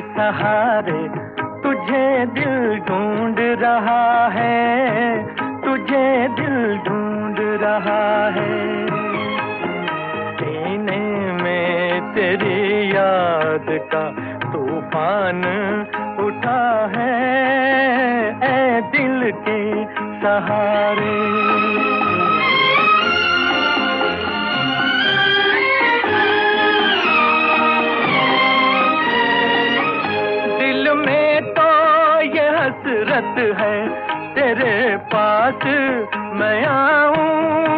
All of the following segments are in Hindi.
सहारे तुझे दिल ढूंढ रहा है, तुझे दिल ढूंढ रहा है। सीने में तेरी याद का तूफान उठा है, ऐ दिल के सहारे। दिल में तो ये हसरत है तेरे पास मैं आऊं,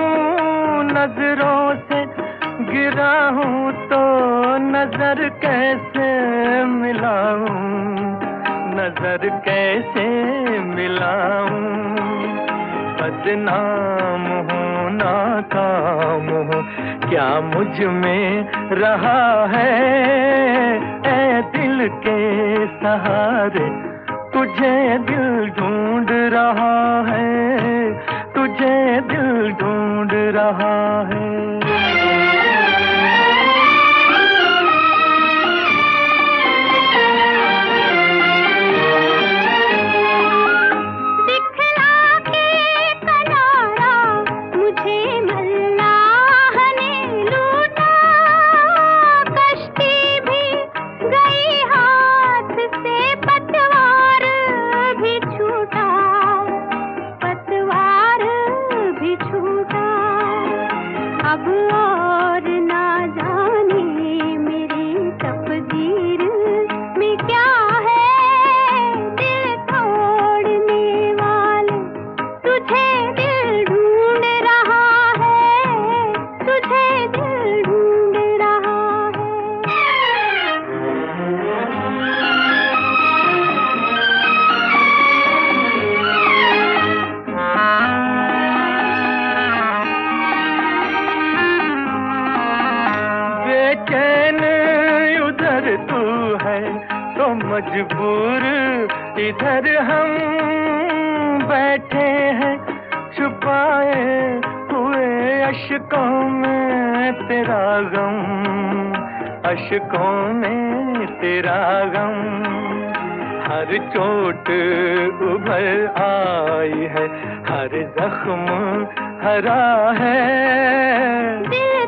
नजरों से गिरा हूं तो नजर कैसे मिलाऊं, नजर कैसे मिलाऊं। बदनाम हूँ नाकाम हूँ, क्या मुझ में रहा है, ऐ दिल के सहारे तुझे दिल ढूंढ रहा है, तुझे दिल ढूंढ रहा है। अब और ना जाने मेरी तकदीर में क्या है, दिल तोड़ने वाले तुझे दिल ढूंढ रहा है, तुझे दिल ढूंढ रहा बेचैन उधर तू है तो मजबूर इधर हम बैठे हैं, छुपाए हुए अश्कों में तेरा गम, अश्कों में तेरा गम। हर चोट उभर आई है, हर जख्म हरा है।